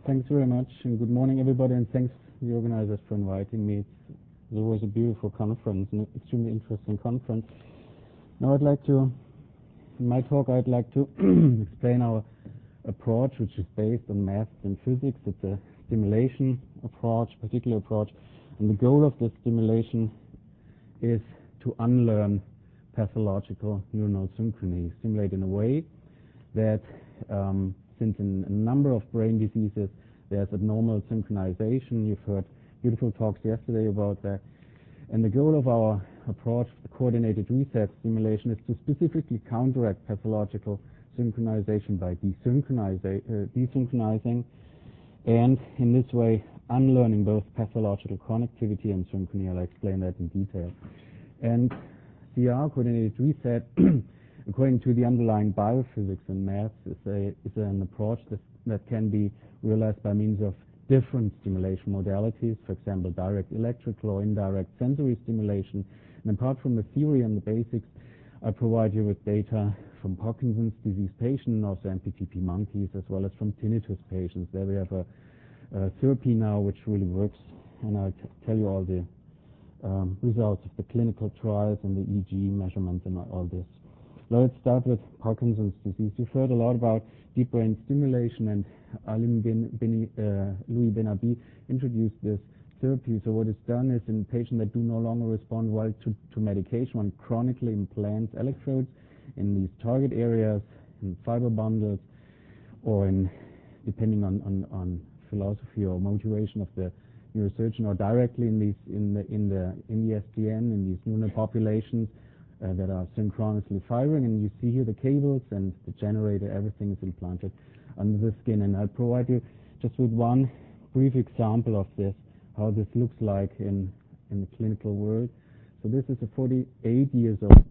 Thanks very much, and good morning, everybody, and thanks to the organizers for inviting me. It was a beautiful conference, an extremely interesting conference. Now in my talk, I'd like to explain our approach, which is based on math and physics. It's a stimulation approach, particular approach, and the goal of this stimulation is to unlearn pathological neuronal synchrony, stimulate in a way that since in a number of brain diseases there's abnormal synchronization. You've heard beautiful talks yesterday about that. And the goal of our approach, the coordinated reset stimulation, is to specifically counteract pathological synchronization by desynchronizing, and in this way unlearning both pathological connectivity and synchrony. I'll explain that in detail. And CR, coordinated reset, according to the underlying biophysics and maths, is an approach that can be realized by means of different stimulation modalities, for example, direct electrical or indirect sensory stimulation. And apart from the theory and the basics, I provide you with data from Parkinson's disease patients and also MPTP monkeys, as well as from tinnitus patients. There we have a therapy now which really works, and I'll tell you all the results of the clinical trials and the EEG measurements and all this. Let's start with Parkinson's disease. You've heard a lot about deep brain stimulation, and Louis Benabi introduced this therapy. So what is done is in patients that do no longer respond well to medication, one chronically implants electrodes in these target areas, in fiber bundles, or in, depending on philosophy or motivation of the neurosurgeon, or directly in the SDN, in these neural populations that are synchronously firing. And you see here the cables and the generator, everything is implanted under the skin. And I'll provide you just with one brief example of this, how this looks like in the clinical world. So this is a 48 years old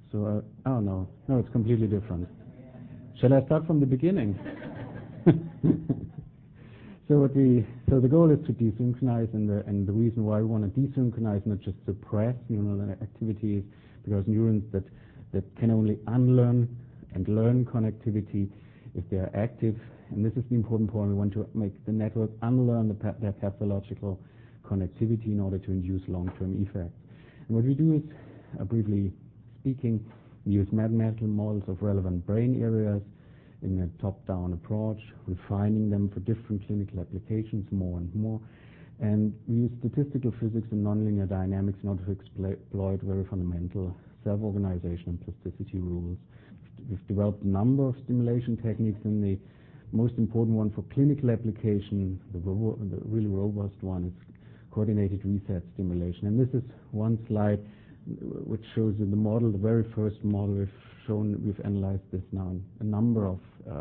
So, oh no, it's completely different. Shall I start from the beginning? So the goal is to desynchronize, and the reason why we want to desynchronize, not just suppress neural activities, because neurons that can only unlearn and learn connectivity if they are active. And this is the important point. We want to make the network unlearn their pathological connectivity in order to induce long-term effects. And what we do is, briefly speaking, we use mathematical models of relevant brain areas in a top-down approach, refining them for different clinical applications more and more. And we use statistical physics and nonlinear dynamics in order to exploit very fundamental self-organization and plasticity rules. We've developed a number of stimulation techniques, and the most important one for clinical application, the really robust one, is coordinated reset stimulation. And this is one slide which shows you the model, the very first model we've analyzed this now in a number of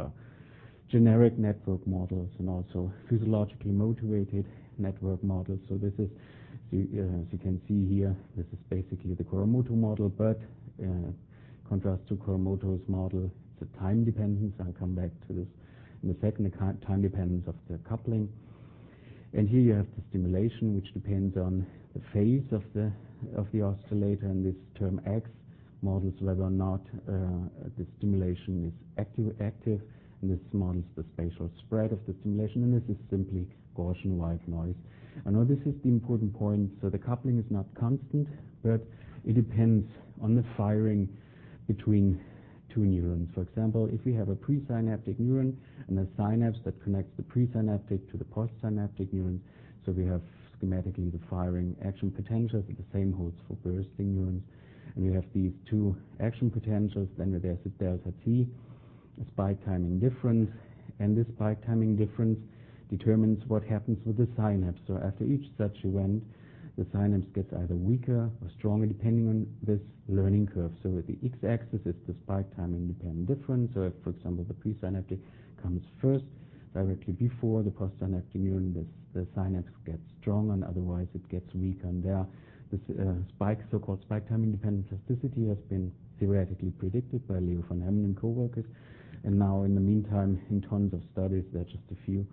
generic network models and also physiologically motivated network models. So this is, as you can see here, this is basically the Kuramoto model, but contrast to Kuramoto's model, it's a time dependence. I'll come back to this in a second, the time dependence of the coupling. And here you have the stimulation, which depends on the phase of the oscillator, and this term X models whether or not the stimulation is active, and this models the spatial spread of the stimulation, and this is simply Gaussian white noise. I know this is the important point. So the coupling is not constant, but it depends on the firing between two neurons. For example, if we have a presynaptic neuron and a synapse that connects the presynaptic to the postsynaptic neurons, so we have schematically the firing action potentials, and the same holds for bursting neurons. And we have these two action potentials, then there's a delta T, a spike timing difference, and this spike timing difference determines what happens with the synapse. So after each such event, the synapse gets either weaker or stronger depending on this learning curve. So the x-axis is the spike timing dependent difference. So if, for example, the presynaptic comes first, directly before the postsynaptic neuron, the synapse gets stronger, and otherwise it gets weaker. And there, this so-called spike timing dependent plasticity has been theoretically predicted by Leo van Hemmen and co-workers. And now, in the meantime, in tons of studies, there are just a few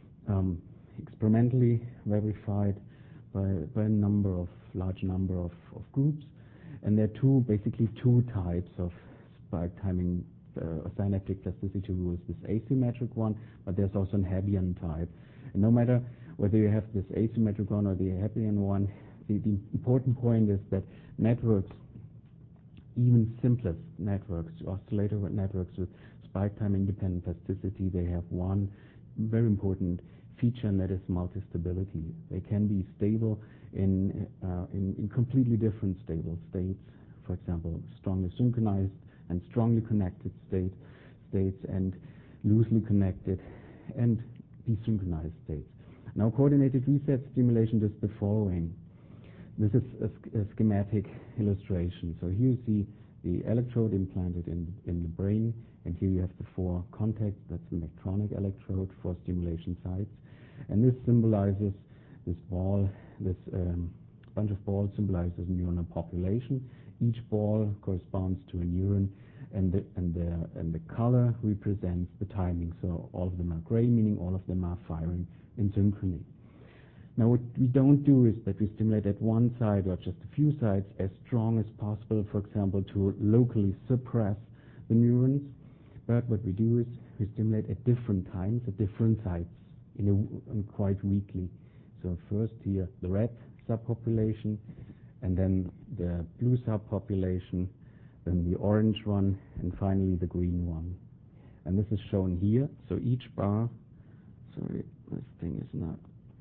experimentally verified by a large number of groups. And there are basically two types of spike timing synaptic plasticity rules, this asymmetric one, but there's also an Hebbian type. And no matter whether you have this asymmetric one or the Hebbian one, the important point is that networks, even simplest networks, oscillator networks with spike time independent plasticity, they have one very important feature, and that is multi-stability. They can be stable in completely different stable states. For example, strongly synchronized and strongly connected states, and loosely connected and desynchronized states. Now, coordinated reset stimulation does the following. This is a schematic illustration. So here you see the electrode implanted in the brain, and here you have the four contacts. That's an electronic electrode, four stimulation sites. And this symbolizes this ball, this bunch of balls symbolizes a neuronal population. Each ball corresponds to a neuron, and the color represents the timing. So all of them are gray, meaning all of them are firing in synchrony. Now, what we don't do is that we stimulate at one side or just a few sites as strong as possible, for example, to locally suppress the neurons. But what we do is we stimulate at different times, at different sites, and quite weakly. So first here, the red subpopulation, and then the blue subpopulation, then the orange one, and finally the green one. And this is shown here. So each bar, sorry, this thing is not.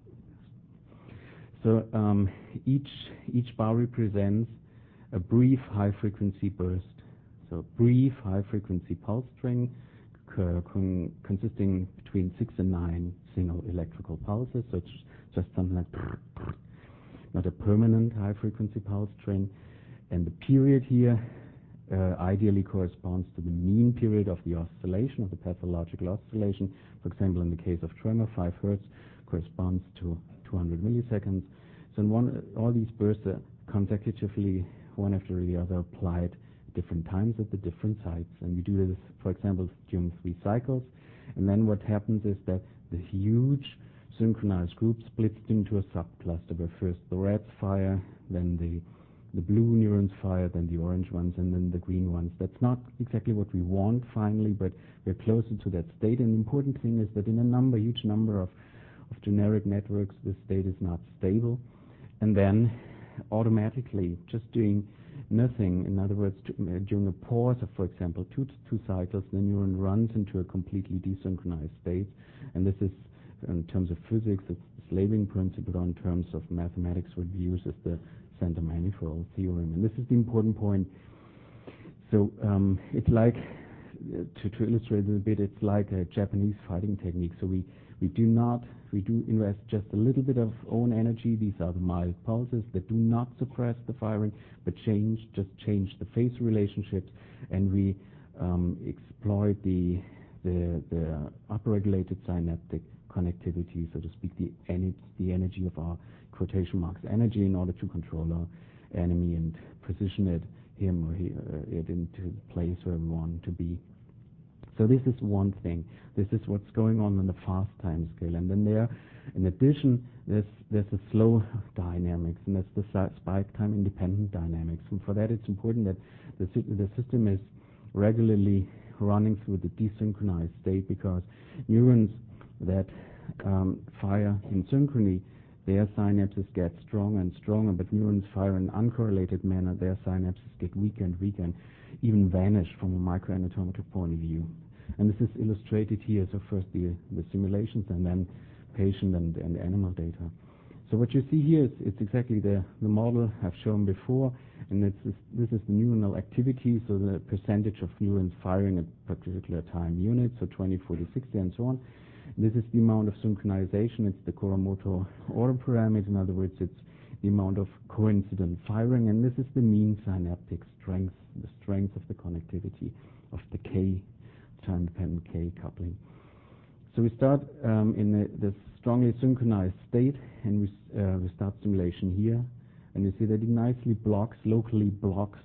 So each bar represents a brief high-frequency burst. So brief high-frequency pulse string consisting between 6 and 9 single electrical pulses. So it's just something like not a permanent high-frequency pulse string. And the period here ideally corresponds to the mean period of the oscillation, of the pathological oscillation. For example, in the case of tremor, 5 Hertz corresponds to 200 milliseconds. So all these bursts are consecutively, one after the other, applied different times at the different sites. And we do this, for example, during 3 cycles. And then what happens is that the huge synchronized group splits into a subcluster, where first the reds fire, then the blue neurons fire, then the orange ones, and then the green ones. That's not exactly what we want finally, but we're closer to that state. And the important thing is that in a huge number of generic networks, the state is not stable. And then automatically, just doing nothing, in other words, during a pause of, for example, two cycles, the neuron runs into a completely desynchronized state. And this is, in terms of physics, it's the Slaving principle, or in terms of mathematics, what we use as the center manifold theorem. And this is the important point. So it's like, to illustrate it a bit, it's like a Japanese fighting technique. So we do invest just a little bit of own energy. These are the mild pulses that do not suppress the firing, but just change the phase relationships, and we exploit the upregulated synaptic connectivity, so to speak, the energy of our quotation marks energy, in order to control our enemy and position him or it into the place where we want it to be. So this is one thing. This is what's going on the fast time scale. And then in addition, there's a slow dynamics, and that's the spike time independent dynamics. And for that, it's important that the system is regularly running through the desynchronized state, because neurons that fire in synchrony, their synapses get stronger and stronger, but neurons fire in an uncorrelated manner, their synapses get weaker and weaker, and even vanish from a microanatomical point of view. And this is illustrated here. So first the simulations, and then patient and animal data. So what you see here is it's exactly the model I've shown before, and this is the neuronal activity, so the percentage of neurons firing at particular time units, so 20, 40, 60, and so on. This is the amount of synchronization. It's the Kuramoto order parameter. In other words, it's the amount of coincident firing, and this is the mean synaptic strength, the strength of the connectivity of the K, time-dependent K coupling. So we start in this strongly synchronized state, and we start stimulation here, and you see that it nicely locally blocks.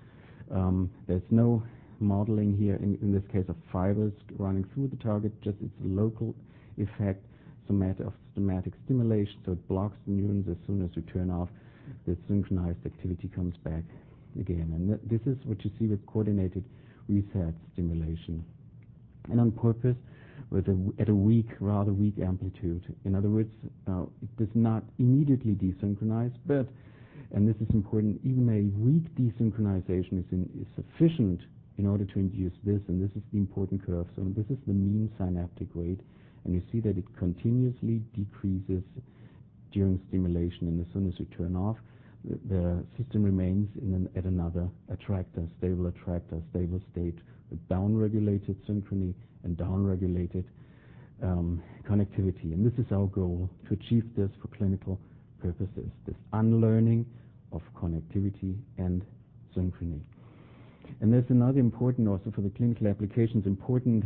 There's no modeling here in this case of fibers running through the target, just it's a local effect of somatic stimulation, so it blocks the neurons. As soon as you turn off, the synchronized activity comes back again. And this is what you see with coordinated reset stimulation, and on purpose at a rather weak amplitude. In other words, it does not immediately desynchronize, but, and this is important, even a weak desynchronization is sufficient in order to induce this, and this is the important curve. So this is the mean synaptic rate, and you see that it continuously decreases during stimulation, and as soon as you turn off, the system remains at another stable state with downregulated synchrony and downregulated connectivity. And this is our goal, to achieve this for clinical purposes, this unlearning of connectivity and synchrony. And there's another important, also for the clinical applications, important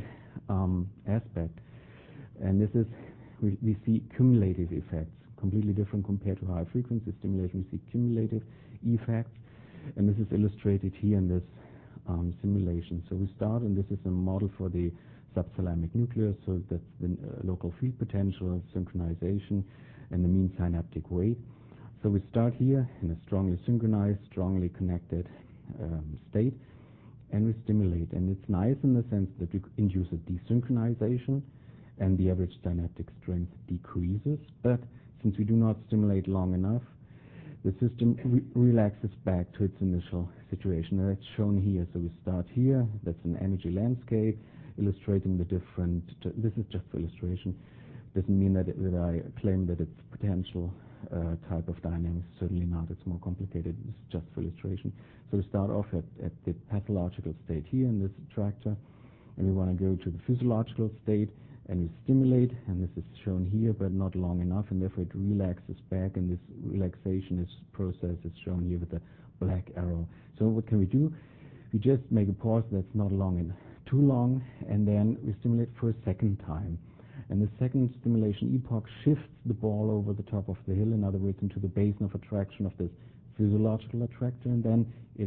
aspect, and this is we see cumulative effects, completely different compared to high frequency stimulation. We see cumulative effects, and this is illustrated here in this simulation. So we start, and this is a model for the subthalamic nucleus, so that's the local field potential, synchronization, and the mean synaptic rate. So we start here in a strongly synchronized, strongly connected state, and we stimulate. And it's nice in the sense that we induce a desynchronization, and the average synaptic strength decreases. But since we do not stimulate long enough, the system relaxes back to its initial situation. And that's shown here. So we start here. That's an energy landscape illustrating the different. This is just for illustration. Doesn't mean that I claim that it's potential type of dynamics. Certainly not. It's more complicated. It's just for illustration. So we start off at the pathological state here in this attractor, and we want to go to the physiological state, and we stimulate, and this is shown here, but not long enough, and therefore it relaxes back, and this relaxation process is shown here with the black arrow. So what can we do? We just make a pause that's not too long, and then we stimulate for a second time. And the second stimulation epoch shifts the ball over the top of the hill, in other words, into the basin of attraction of this physiological attractor, and then it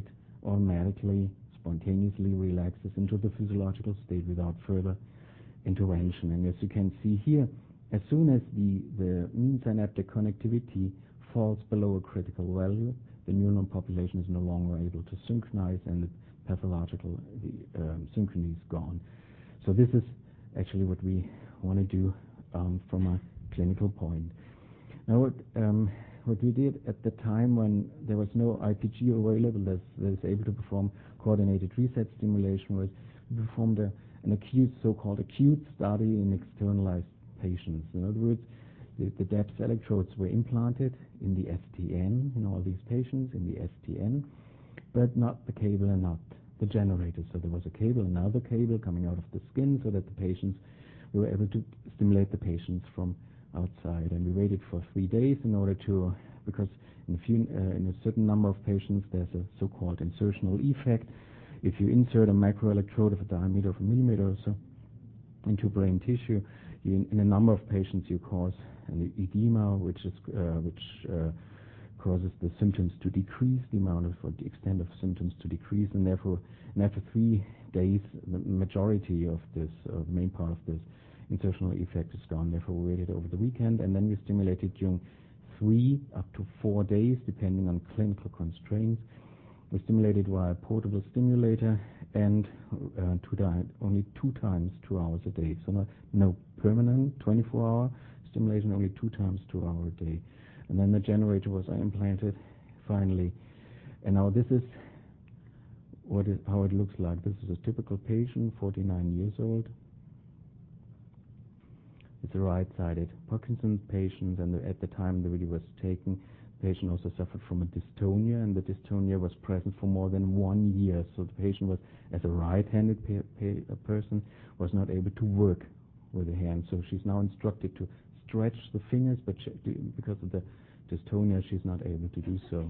automatically, spontaneously relaxes into the physiological state without further intervention. And as you can see here, as soon as the mean synaptic connectivity falls below a critical value, the neuron population is no longer able to synchronize, and the pathological synchrony is gone. So this is actually what we want to do from a clinical point. Now, what we did at the time when there was no IPG available that is able to perform coordinated reset stimulation was we performed an acute, so-called acute study in externalized patients. In other words, the DEPS electrodes were implanted in the STN, in all these patients, in the STN, but not the cable and not the generator. So there was a cable, another cable coming out of the skin, so that the patients, we were able to stimulate the patients from outside. And we waited for 3 days in order to, because in a certain number of patients there's a so-called insertional effect. If you insert a microelectrode of a diameter of a millimeter or so into brain tissue, in a number of patients you cause an edema, which causes the symptoms to decrease, the amount of, or the extent of symptoms to decrease, and therefore, after 3 days, the majority of this, the main part of this insertional effect is gone. Therefore, we waited over the weekend, and then we stimulated during 3 up to 4 days, depending on clinical constraints. We stimulated via a portable stimulator, and only 2 times 2 hours a day. So no permanent 24-hour stimulation, only 2 times 2 hours a day. And then the generator was implanted finally. And now this is how it looks like. This is a typical patient, 49 years old. It's a right-sided Parkinson's patient, and at the time the video was taken, the patient also suffered from a dystonia, and the dystonia was present for more than 1 year. So the patient was, as a right-handed person, was not able to work with the hand. So she's now instructed to stretch the fingers, but because of the dystonia, she's not able to do so.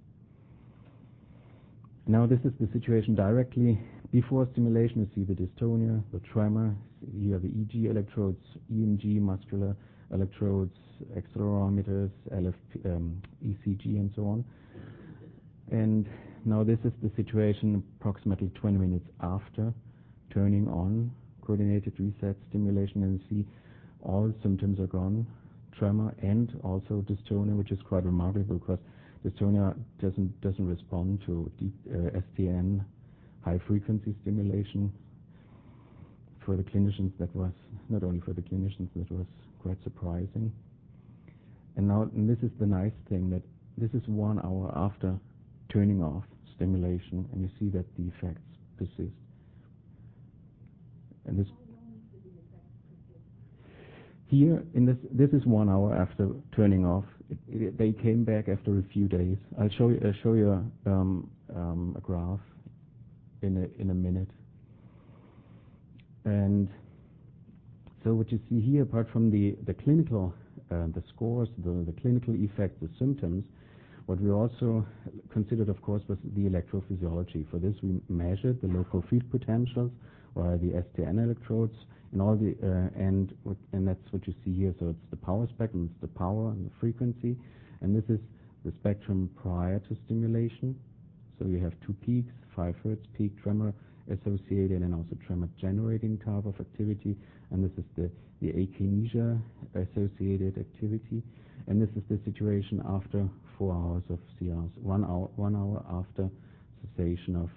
Now this is the situation directly before stimulation. You see the dystonia, the tremor. Here are the EG electrodes, EMG muscular electrodes, accelerometers, ECG, and so on. And now this is the situation approximately 20 minutes after turning on coordinated reset stimulation, and you see all symptoms are gone, tremor and also dystonia, which is quite remarkable because dystonia doesn't respond to deep STN high frequency stimulation. For the clinicians, that was not only for the clinicians, that was quite surprising. And this is the nice thing, that this is 1 hour after turning off stimulation, and you see that the effects persist. And this here in this is 1 hour after turning off. They came back after a few days. I'll show you a graph in a minute. And so what you see here, apart from the clinical the scores, the clinical effects, the symptoms, what we also considered, of course, was the electrophysiology. For this, we measured the local field potentials via the STN electrodes, and all the and that's what you see here. So it's the power spectrum, it's the power and the frequency, and this is the spectrum prior to stimulation. So you have 2 peaks, 5 Hertz peak tremor associated, and also tremor generating type of activity, and this is the akinesia associated activity, and this is the situation after 4 hours of CRs, 1 hour after cessation of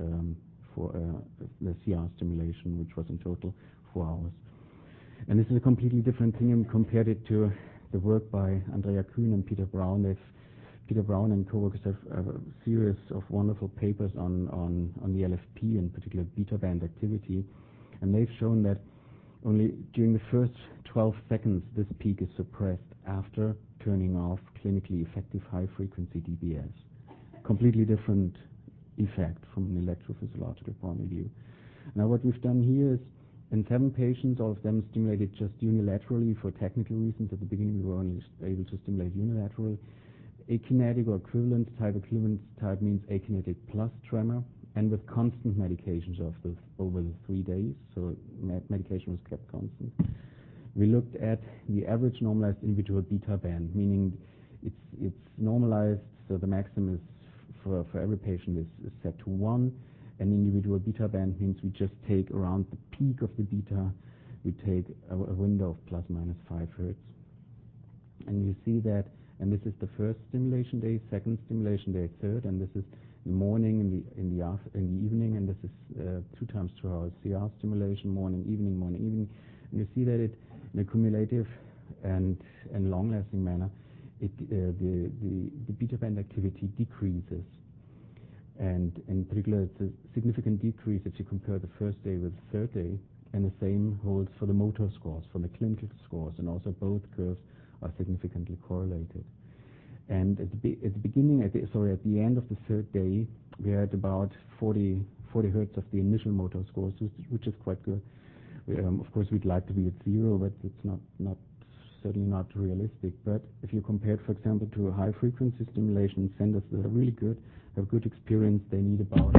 the CR stimulation, which was in total 4 hours. And this is a completely different thing, and compared it to the work by Andrea Kuhn and Peter Brown. Peter Brown and co-workers have a series of wonderful papers on the LFP, in particular beta band activity, and they've shown that only during the first 12 seconds this peak is suppressed after turning off clinically effective high-frequency DBS. Completely different effect from an electrophysiological point of view. Now what we've done here is, in 7 patients, all of them stimulated just unilaterally for technical reasons. At the beginning we were only able to stimulate unilaterally. Akinetic or equivalence type means akinetic plus tremor, and with constant medications over the 3 days, so medication was kept constant. We looked at the average normalized individual beta band, meaning it's normalized, so the maximum is for every patient is set to 1. An individual beta band means we just take around the peak of the beta, we take a window of plus minus 5 Hertz. And you see that, and this is the first stimulation day, second stimulation day, third, and this is the morning, in the evening, and this is 2 times 2 hours CR stimulation, morning, evening, and you see that it, in a cumulative and long-lasting manner, the beta band activity decreases, and in particular, it's a significant decrease if you compare the first day with the third day, and the same holds for the motor scores, for the clinical scores, and also both curves are significantly correlated. And at the end of the third day, we had about 40 Hertz of the initial motor scores, which is quite good. Of course, we'd like to be at 0, but it's certainly not realistic. But if you compare it, for example, to a high-frequency stimulation centers that are really good, have good experience, they need about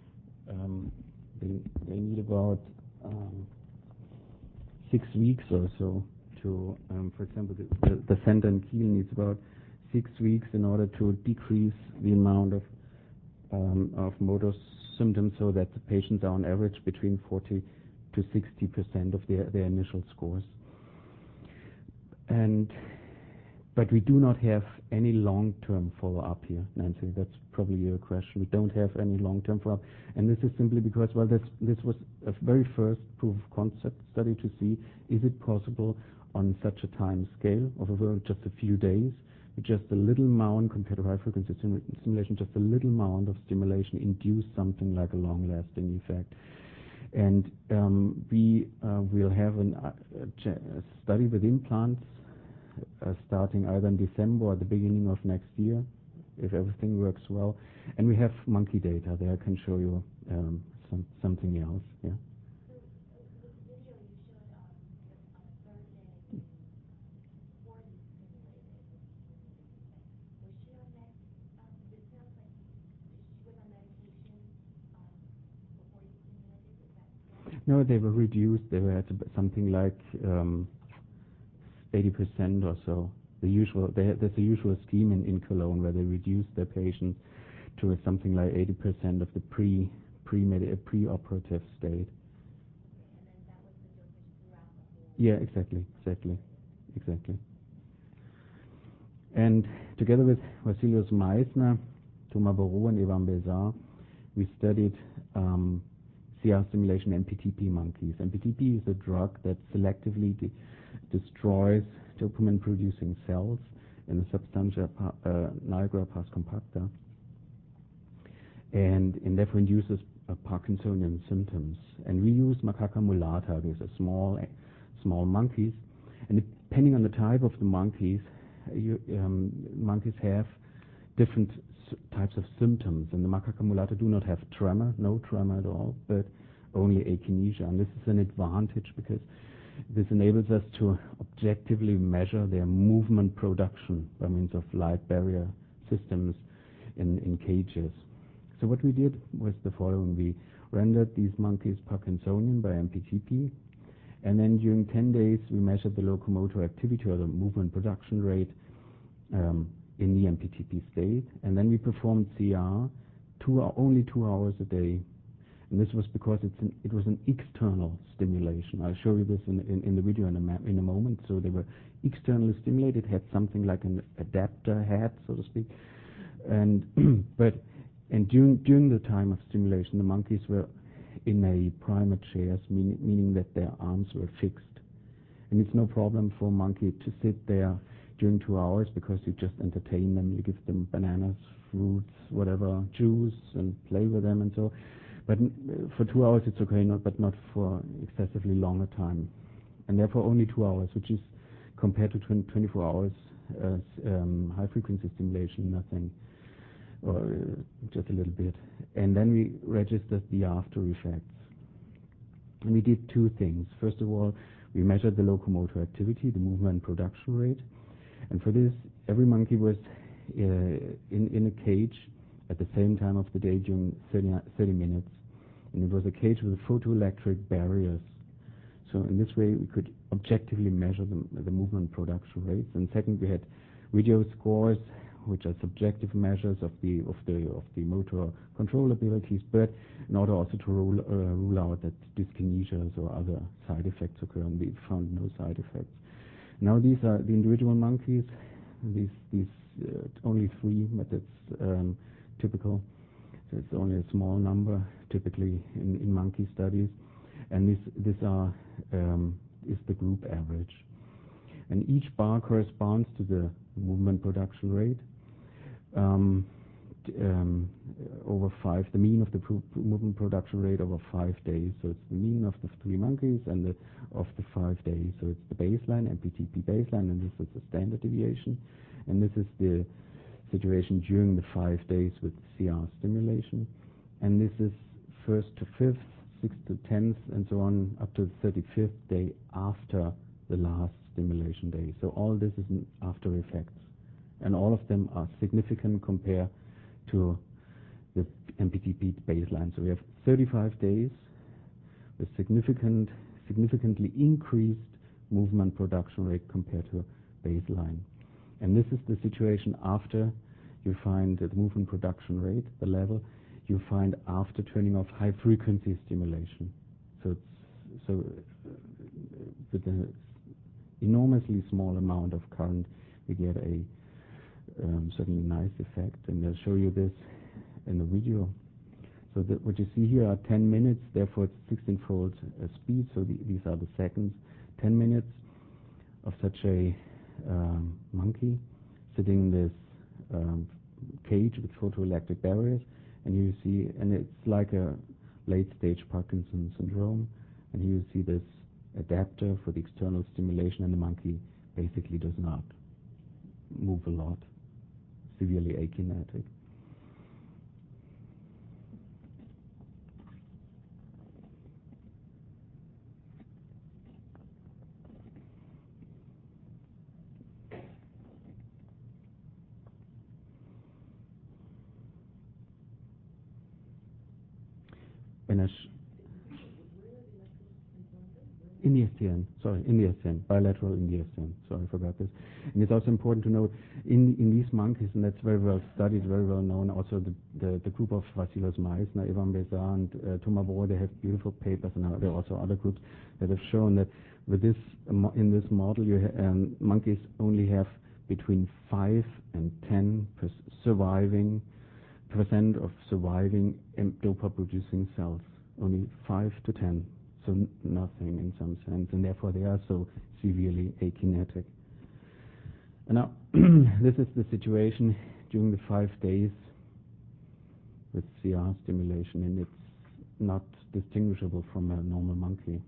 6 weeks or so to, for example, the center in Kiel needs about 6 weeks in order to decrease the amount of motor symptoms, so that the patients are on average between 40 to 60% of their initial scores. But we do not have any long-term follow-up here, Nancy. That's probably your question. We don't have any long-term follow-up, and this is simply because, well, this was a very first proof of concept study to see, is it possible on such a time scale of just a few days, with just a little amount compared to high-frequency stimulation, just a little amount of stimulation induce something like a long-lasting effect. And we will have a study with implants starting either in December or the beginning of next year, if everything works well. And we have monkey data there. I can show you something else. Yeah. So the video you showed on the third day, 40 stimulated, was she on that? It sounds like she was on medication before you stimulated. Is that correct? No, they were reduced. They were at something like 80% or so. There's a usual scheme in Cologne where they reduce their patients to something like 80% of the pre-operative state. And then that was the dosage throughout the whole. Yeah, exactly. And together with Vassilios Meissner, Thomas Borot, and Evan Besar, we studied CR stimulation MPTP monkeys. MPTP is a drug that selectively destroys dopamine-producing cells in the substantia nigra pars compacta, and therefore induces Parkinsonian symptoms. And we use macaca mulata, these are small monkeys, and depending on the type of the monkeys, monkeys have different types of symptoms. And the macaca mulata do not have tremor, no tremor at all, but only akinesia. And this is an advantage because this enables us to objectively measure their movement production by means of light barrier systems in cages. So what we did was the following. We rendered these monkeys Parkinsonian by MPTP, and then during 10 days we measured the locomotor activity or the movement production rate in the MPTP state, and then we performed CR only 2 hours a day. And this was because it was an external stimulation. I'll show you this in the video in a moment. So they were externally stimulated, had something like an adapter head, so to speak. And during the time of stimulation, the monkeys were in a primate chairs, meaning that their arms were fixed. And it's no problem for a monkey to sit there during 2 hours because you just entertain them, you give them bananas, fruits, whatever, juice, and play with them and so. But for 2 hours it's okay, but not for excessively longer time. And therefore only 2 hours, which is compared to 24 hours high-frequency stimulation, nothing, or just a little bit. And then we registered the after effects. And we did 2 things. First of all, we measured the locomotor activity, the movement production rate. And for this, every monkey was in a cage at the same time of the day during 30 minutes. And it was a cage with photoelectric barriers. So in this way, we could objectively measure the movement production rates. And second, we had video scores which are subjective measures of the motor control abilities, but in order also to rule out that dyskinesias or other side effects occur, and we found no side effects. Now these are the individual monkeys. These only 3 methods typical. So it's only a small number typically in monkey studies, and this is the group average. And each bar corresponds to the movement production rate over 5. The mean of the movement production rate over 5 days. So it's the mean of the 3 monkeys and of the 5 days. So it's the baseline, MPTP baseline, and this is the standard deviation. And this is the situation during the 5 days with CR stimulation. And this is 1st to 5th, 6th to 10th, and so on, up to the 35th day after the last stimulation day. So all this is after effects. And all of them are significant compared to the MPTP baseline. So we have 35 days with significantly increased movement production rate compared to baseline. And this is the situation after you find the movement production rate, the level you find after turning off high frequency stimulation. So with an enormously small amount of current, we get a certainly nice effect. And I'll show you this in the video. So what you see here are 10 minutes, therefore it's 16-fold speed. So these are the seconds. 10 minutes of such a monkey sitting in this cage with photoelectric barriers, and you see, and it's like a late-stage Parkinson syndrome, and here you see this adapter for the external stimulation, and the monkey basically does not move a lot, severely akinetic. In the STN, bilateral in the STN. Sorry, I forgot this. And it's also important to note, in these monkeys, and that's very well studied, very well known, also the group of Vassilos Meissner, Ivan Bezar, and Thomas Bohr, they have beautiful papers, and there are also other groups that have shown that with this, in this model, monkeys only have between 5 and 10% of surviving dopa-producing cells, only 5 to 10. So nothing in some sense, and therefore they are so severely akinetic. And now, this is the situation during the 5 days with CR stimulation, and it's not distinguishable from a normal monkey,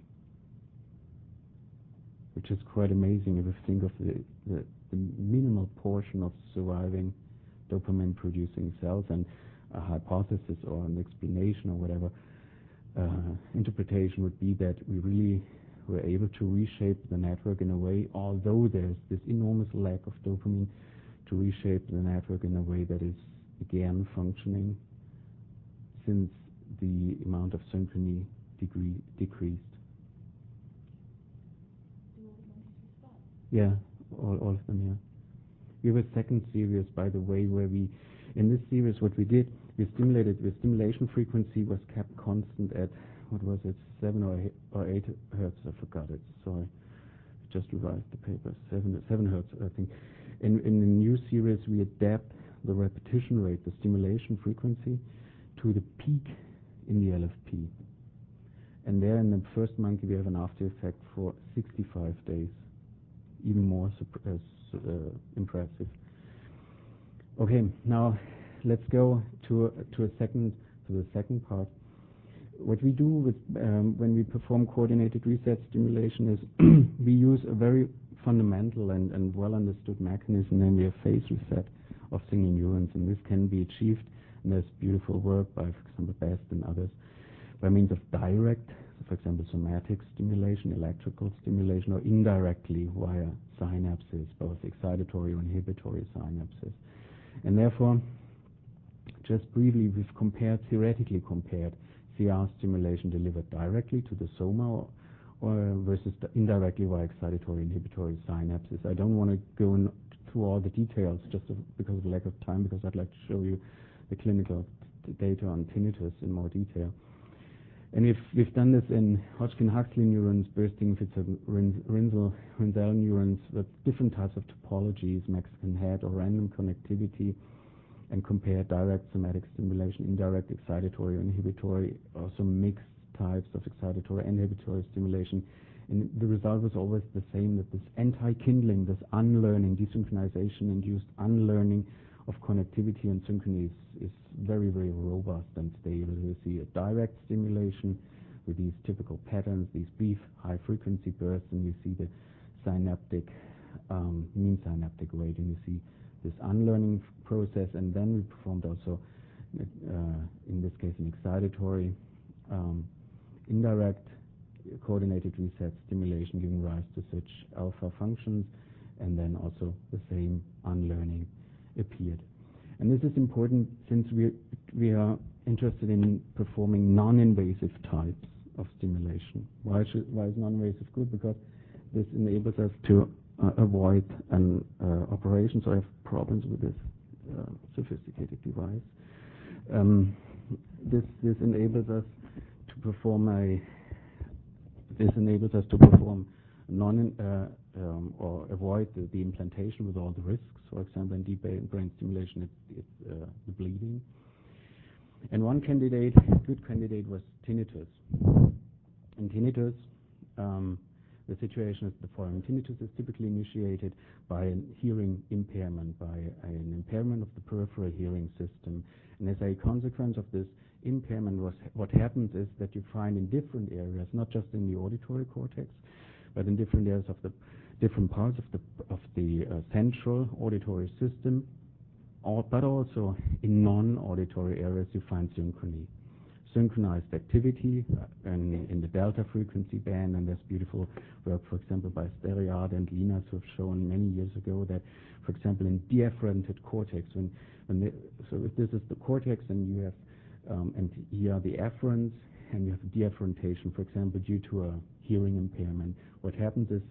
which is quite amazing if you think of the minimal portion of surviving dopamine-producing cells, and a hypothesis or an explanation or whatever interpretation would be that we really were able to reshape the network in a way, although there's this enormous lack of dopamine, to reshape the network in a way that is again functioning, since the amount of synchrony decreased. Yeah, all of them, yeah. We have a second series, by the way, where in this series, what we did, the stimulation frequency was kept constant at, what was it, 7 or 8 hertz, I forgot it, sorry. Just revised the paper, 7 hertz, I think. In the new series, we adapt the repetition rate, the stimulation frequency, to the peak in the LFP. And there in the first monkey, we have an after effect for 65 days, even more impressive. Okay, now let's go to the second part. What we do with when we perform coordinated reset stimulation is we use a very fundamental and well understood mechanism, namely a phase reset of single neurons, and this can be achieved, and there's beautiful work by, for example, Best and others, by means of direct, so for example, somatic stimulation, electrical stimulation, or indirectly via synapses, both excitatory or inhibitory synapses. And therefore, just briefly, we've theoretically compared CR stimulation delivered directly to the soma or versus indirectly via excitatory inhibitory synapses. I don't want to go through all the details just because of lack of time, because I'd like to show you the clinical data on tinnitus in more detail. And we've done this in Hodgkin-Huxley neurons, Bursting-Rinzel neurons with different types of topologies, Mexican head or random connectivity, and compared direct somatic stimulation, indirect excitatory or inhibitory, also mixed types of excitatory and inhibitory stimulation. And the result was always the same, that this anti-kindling, this unlearning, desynchronization-induced unlearning of connectivity and synchrony is very, very robust and stable. You see a direct stimulation with these typical patterns, these brief high-frequency bursts, and you see the synaptic, mean synaptic rate, and you see this unlearning process. And then we performed also, in this case, an excitatory, indirect coordinated reset stimulation giving rise to such alpha functions, and then also the same unlearning appeared. And this is important since we are interested in performing non-invasive types of stimulation. Why is non-invasive good? Because this enables us to avoid an operation. So I have problems with this sophisticated device. This enables us to perform or avoid the implantation with all the risks. For example, in deep brain stimulation, it's the bleeding. And one good candidate was tinnitus. In tinnitus, the situation is the following. Tinnitus is typically initiated by a hearing impairment, by an impairment of the peripheral hearing system. And as a consequence of this impairment, what happens is that you find in different areas, not just in the auditory cortex, but in different areas of the different parts of the central auditory system, but also in non-auditory areas you find synchrony. Synchronized activity in the delta frequency band, and there's beautiful work, for example, by Steriade and Linas, who have shown many years ago that, for example, in deafferented cortex, so if this is the cortex and you have, and here are the afferents, and you have deafferentation, for example, due to a hearing impairment, what happens is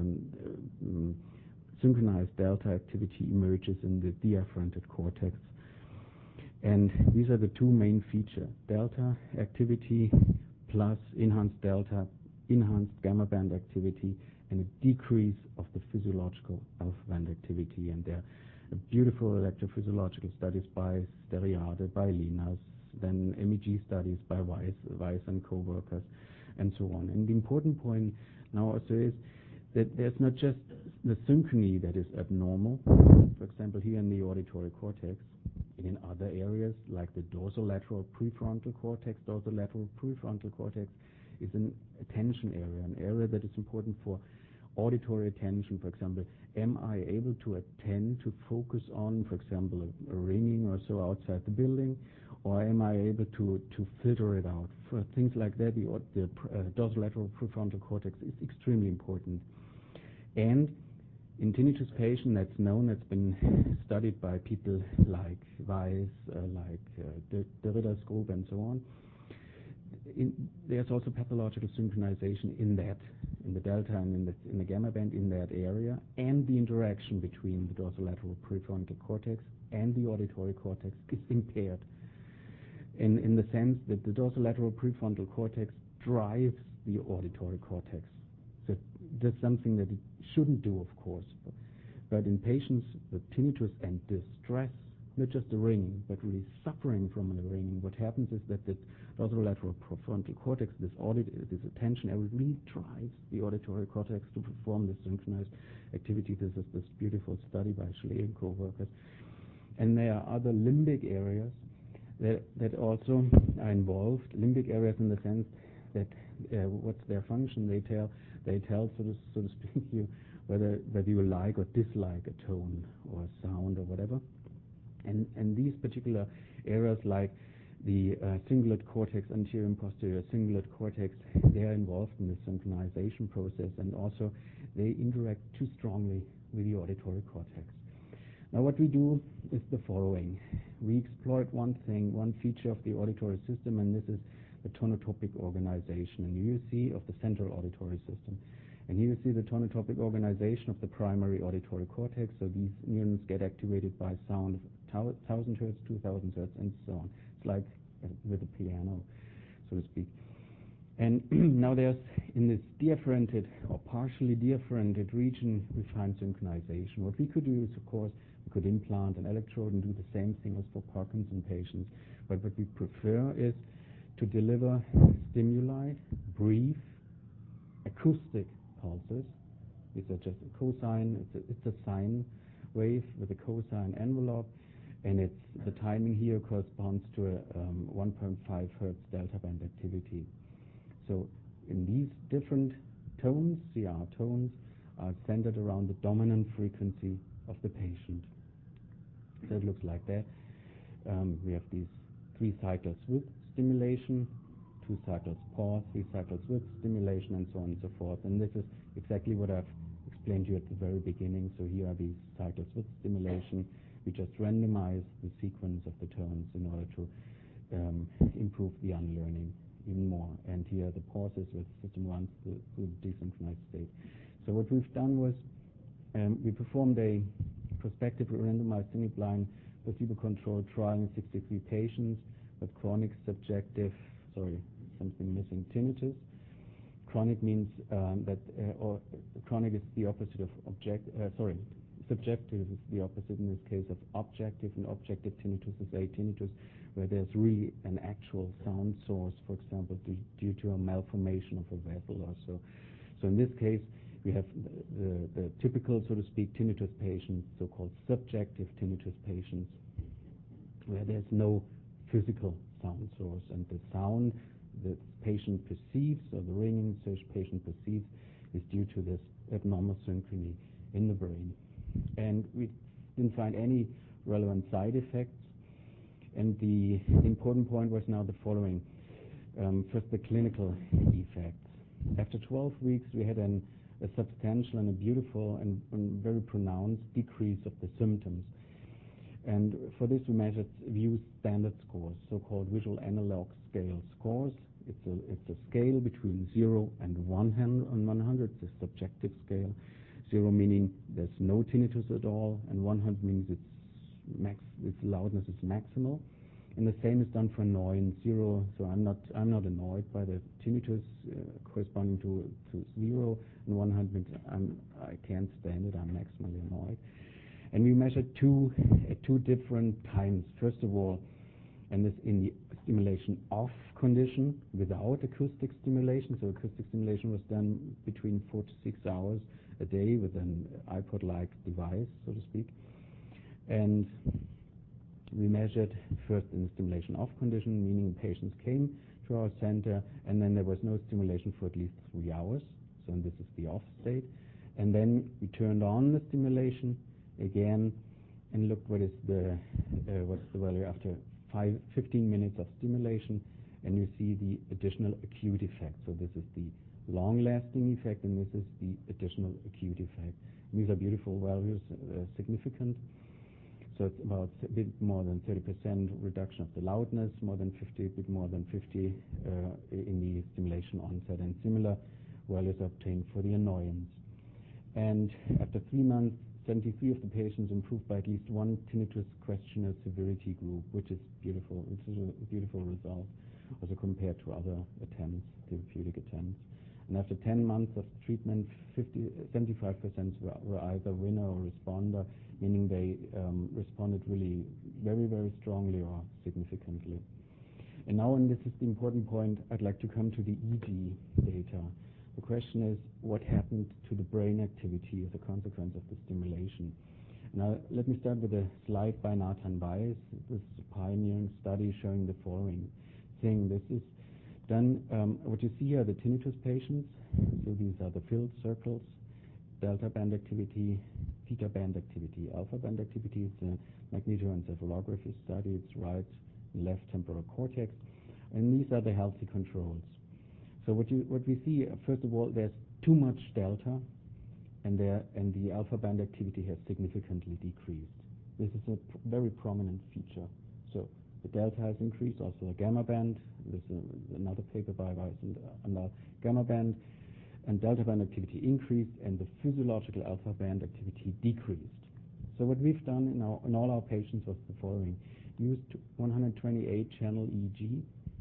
synchronized delta activity emerges in the deafferented cortex. And these are the two main features: delta activity plus enhanced gamma band activity, and a decrease of the physiological alpha band activity. And there are beautiful electrophysiological studies by Steriade, by Linas, then MEG studies by Weiss and co-workers, and so on. And the important point now also is that there's not just the synchrony that is abnormal. For example, here in the auditory cortex, and in other areas like the dorsolateral prefrontal cortex. Dorsolateral prefrontal cortex is an attention area, an area that is important for auditory attention. For example, am I able to attend, to focus on, for example, a ringing or so outside the building, or am I able to filter it out? For things like that, the dorsolateral prefrontal cortex is extremely important. And in tinnitus patient, that's known, it's been studied by people like Weiss, like Derrida's group, and so on. There's also pathological synchronization in the delta and in the gamma band in that area, and the interaction between the dorsolateral prefrontal cortex and the auditory cortex is impaired. In the sense that the dorsolateral prefrontal cortex drives the auditory cortex. So that's something that it shouldn't do, of course. But in patients with tinnitus and distress, not just the ringing, but really suffering from the ringing, what happens is that the dorsolateral prefrontal cortex, this attention area, really drives the auditory cortex to perform this synchronized activity. This is this beautiful study by Schlee and co-workers. And there are other limbic areas that also are involved. Limbic areas in the sense that what's their function? They tell, so to speak, you whether you like or dislike a tone or a sound or whatever. And these particular areas, like the cingulate cortex, anterior and posterior cingulate cortex, they are involved in the synchronization process, and also they interact too strongly with the auditory cortex. Now what we do is the following. We exploit one feature of the auditory system, and this is the tonotopic organization, and you see of the central auditory system. And here you see the tonotopic organization of the primary auditory cortex. So these neurons get activated by sound of 1,000 hertz, 2,000 hertz, and so on. It's like with a piano, so to speak. And now there's, in this deafferented or partially deafferented region, we find synchronization. What we could do is, of course, we could implant an electrode and do the same thing as for Parkinson patients. But what we prefer is to deliver stimuli, brief, acoustic pulses. These are just a cosine, it's a sine wave with a cosine envelope, and it's the timing here corresponds to a 1.5 hertz delta band activity. So in these different tones, CR tones, are centered around the dominant frequency of the patient. So it looks like that. We have these 3 cycles with stimulation, 2 cycles pause, 3 cycles with stimulation, and so on and so forth. And this is exactly what I've explained to you at the very beginning. So here are these cycles with stimulation. We just randomize the sequence of the tones in order to improve the unlearning even more. And here are the pauses with system runs through the desynchronized state. So what we've done was we performed a prospective randomized single-blind placebo-controlled trial in 63 patients with chronic subjective, something missing, tinnitus. Chronic means or chronic is the opposite of subjective is the opposite in this case of objective, and objective tinnitus is a tinnitus where there's really an actual sound source, for example, due to a malformation of a vessel or so. So in this case, we have the typical, so to speak, tinnitus patients, so-called subjective tinnitus patients, where there's no physical sound source, and the sound the patient perceives, or the ringing the patient perceives, is due to this abnormal synchrony in the brain. And we didn't find any relevant side effects. And the important point was now the following. First, the clinical effects. After 12 weeks, we had a substantial and a beautiful and very pronounced decrease of the symptoms. And for this, we measured VIEW standard scores, so-called visual analog scale scores. It's a scale between 0 and 100. It's a subjective scale. 0 meaning there's no tinnitus at all, and 100 means its loudness is maximal. And the same is done for annoyance. 0, so I'm not annoyed by the tinnitus corresponding to 0, and 100 means I can't stand it. I'm maximally annoyed. And we measured at two different times. First of all, and this in the stimulation off condition without acoustic stimulation. So acoustic stimulation was done between 4 to 6 hours a day with an iPod-like device, so to speak. And we measured first in the stimulation off condition, meaning patients came to our center, and then there was no stimulation for at least 3 hours. So this is the off state. And then we turned on the stimulation again and looked what's the value after 15 minutes of stimulation, and you see the additional acute effect. So this is the long-lasting effect, and this is the additional acute effect. These are beautiful values, significant. So it's about a bit more than 30% reduction of the loudness, a bit more than 50 in the stimulation onset, and similar values obtained for the annoyance. And after 3 months, 73 of the patients improved by at least one tinnitus questionnaire severity group, which is beautiful. This is a beautiful result, also compared to other attempts, therapeutic attempts. And after 10 months of treatment, 75% were either winner or responder, meaning they responded really very, very strongly or significantly. And now, and this is the important point, I'd like to come to the EEG data. The question is, what happened to the brain activity as a consequence of the stimulation? Now, let me start with a slide by Nathan Bayes. This is a pioneering study showing the following thing. This is done, what you see are the tinnitus patients. So these are the filled circles, delta band activity, theta band activity, alpha band activity. It's a magnetoencephalography study. It's right and left temporal cortex. And these are the healthy controls. So what we see, first of all, there's too much delta, and the alpha band activity has significantly decreased. This is a very prominent feature. So the delta has increased, also the gamma band. This is another paper by Weiss and the gamma band. and delta band activity increased, and the physiological alpha band activity decreased. So what we've done in all our patients was the following. Used 128 channel EEG,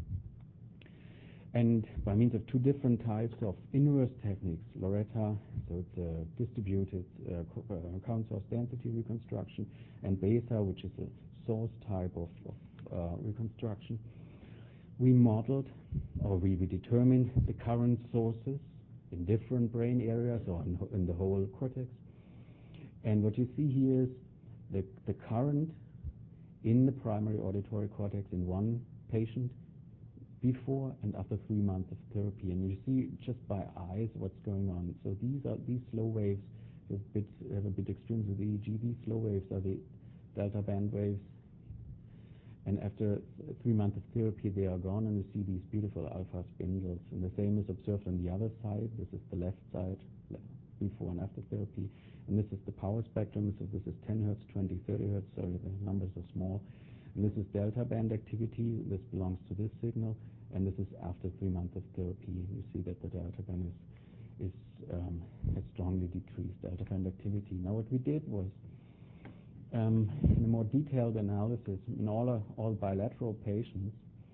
and by means of two different types of inverse techniques, Loretta, so it's a distributed count source density reconstruction, and Besa, which is a source type of reconstruction, we modeled, or we determined the current sources in different brain areas or in the whole cortex. And what you see here is the current in the primary auditory cortex in one patient before and after 3 months of therapy. And you see just by eyes what's going on. So these slow waves have a bit extremes with EEG. These slow waves are the delta band waves. And after 3 months of therapy, they are gone, and you see these beautiful alpha spindles. And the same is observed on the other side. This is the left side, before and after therapy. And this is the power spectrum. So this is 10 hertz, 20, 30 hertz. Sorry, the numbers are small. And this is delta band activity. This belongs to this signal. And this is after 3 months of therapy. You see that the delta band has strongly decreased delta band activity. Now what we did was, in a more detailed analysis, in all bilateral patients,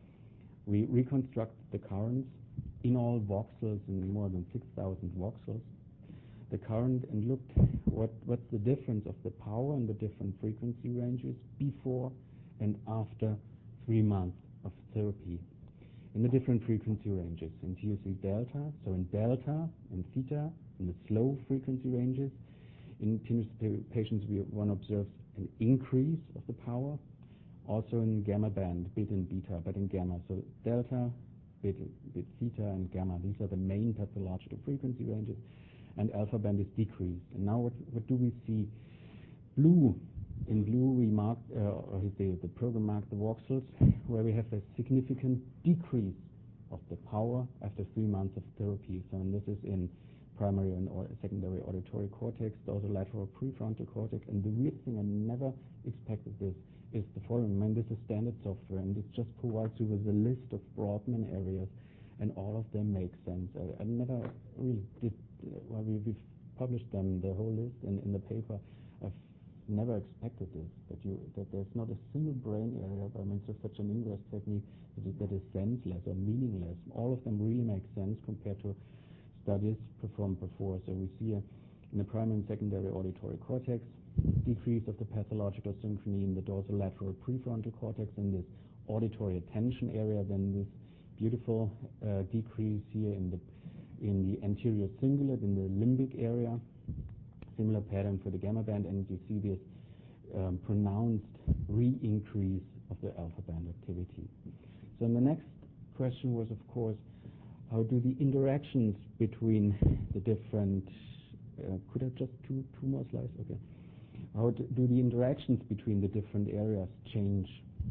we reconstructed the currents in all voxels, in more than 6,000 voxels, the current, and looked what's the difference of the power and the different frequency ranges before and after 3 months of therapy in the different frequency ranges. And here you see delta, so in delta and theta, in the slow frequency ranges, in tinnitus patients we one observes an increase of the power, also in gamma band, beta and beta, but in gamma. So delta, beta, theta, and gamma, these are the main pathological frequency ranges, and alpha band is decreased. And now what do we see? Blue. In blue we marked, the program marked the voxels where we have a significant decrease of the power after 3 months of therapy. So and this is in primary and secondary auditory cortex, dorsolateral prefrontal cortex. And the weird thing, I never expected this, is the following. I mean, this is standard software, and it just provides you with a list of Brodmann areas, and all of them make sense. I never really did, well, we've published them, the whole list, in the paper. I've never expected this, that there's not a single brain area, I mean, so such an inverse technique that is senseless or meaningless. All of them really make sense compared to studies performed before. So we see in the primary and secondary auditory cortex, decrease of the pathological synchrony in the dorsolateral prefrontal cortex in this auditory attention area, then this beautiful decrease here in the anterior cingulate, in the limbic area, similar pattern for the gamma band, and you see this pronounced re-increase of the alpha band activity. So the next question was, of course, how do the interactions between the different, could I just two more slides? Okay. How do the interactions between the different areas change?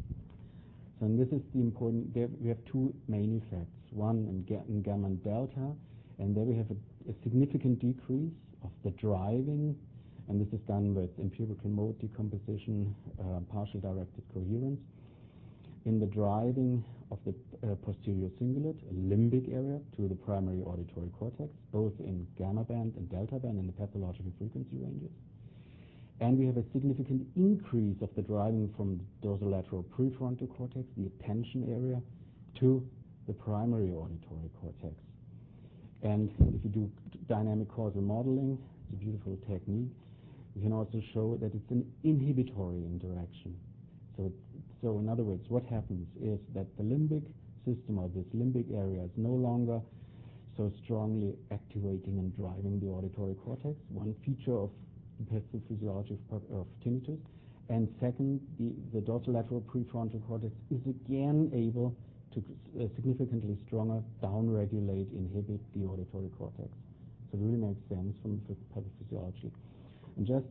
So and this is the important, there we have two main effects. One in gamma and delta, and there we have a significant decrease of the driving, and this is done with empirical mode decomposition, partial directed coherence. In the driving of the posterior cingulate, a limbic area, to the primary auditory cortex, both in gamma band and delta band in the pathological frequency ranges. And we have a significant increase of the driving from the dorsolateral prefrontal cortex, the attention area, to the primary auditory cortex. And if you do dynamic causal modeling, it's a beautiful technique, we can also show that it's an inhibitory interaction. So in other words, what happens is that the limbic system, or this limbic area, is no longer so strongly activating and driving the auditory cortex, one feature of the pathophysiology of tinnitus. And second, the dorsolateral prefrontal cortex is again able to significantly stronger downregulate, inhibit the auditory cortex. So it really makes sense from pathophysiology. And just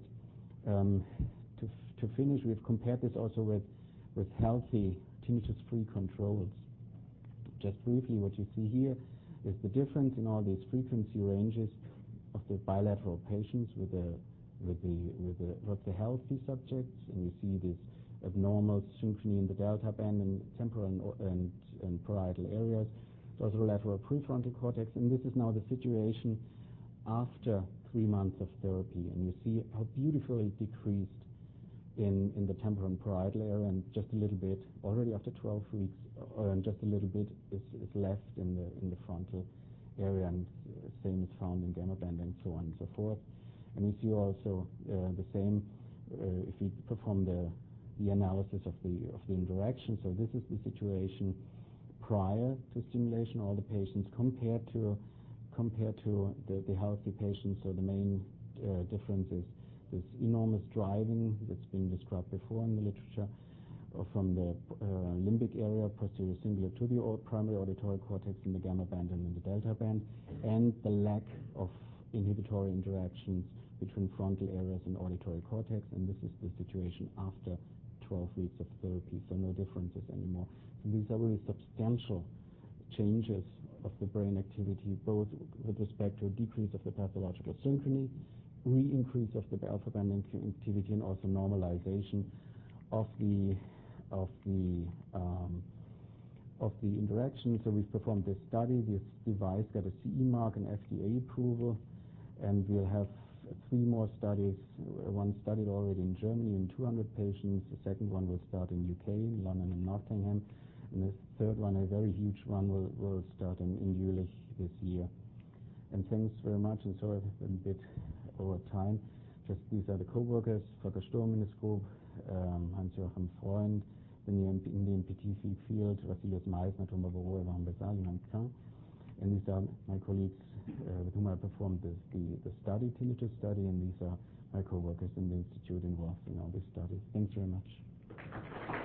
to finish, we've compared this also with healthy tinnitus-free controls. Just briefly, what you see here is the difference in all these frequency ranges of the bilateral patients with the healthy subjects, and you see this abnormal synchrony in the delta band and temporal and parietal areas, dorsolateral prefrontal cortex. And this is now the situation after 3 months of therapy. And you see how beautifully it decreased in the temporal and parietal area, and just a little bit already after 12 weeks, and just a little bit is left in the frontal area, and same is found in gamma band and so on and so forth. And we see also the same if we perform the analysis of the interaction. So this is the situation prior to stimulation, all the patients compared to the healthy patients. So the main difference is this enormous driving that's been described before in the literature from the limbic area, posterior cingulate to the primary auditory cortex in the gamma band and in the delta band, and the lack of inhibitory interactions between frontal areas and auditory cortex. And this is the situation after 12 weeks of therapy, so no differences anymore. So these are really substantial changes of the brain activity, both with respect to a decrease of the pathological synchrony, re-increase of the alpha band activity, and also normalization of the interaction. So we've performed this study. This device got a CE mark and FDA approval, and we'll have 3 more studies. One studied already in Germany in 200 patients. The second one will start in UK, in London and Nottingham, and the third one, a very huge one, will start in Jülich this year. And thanks very much. And sorry I've been a bit over time. Just these are the co-workers, Volker Sturm in this group, Hans-Joachim Freund, in the MPT field, Vassilios Meissner, Thomas Borot, Evan Besal, and these are my colleagues with whom I performed the study, tinnitus study, and these are my co-workers in the institute involved in all this study. Thanks very much.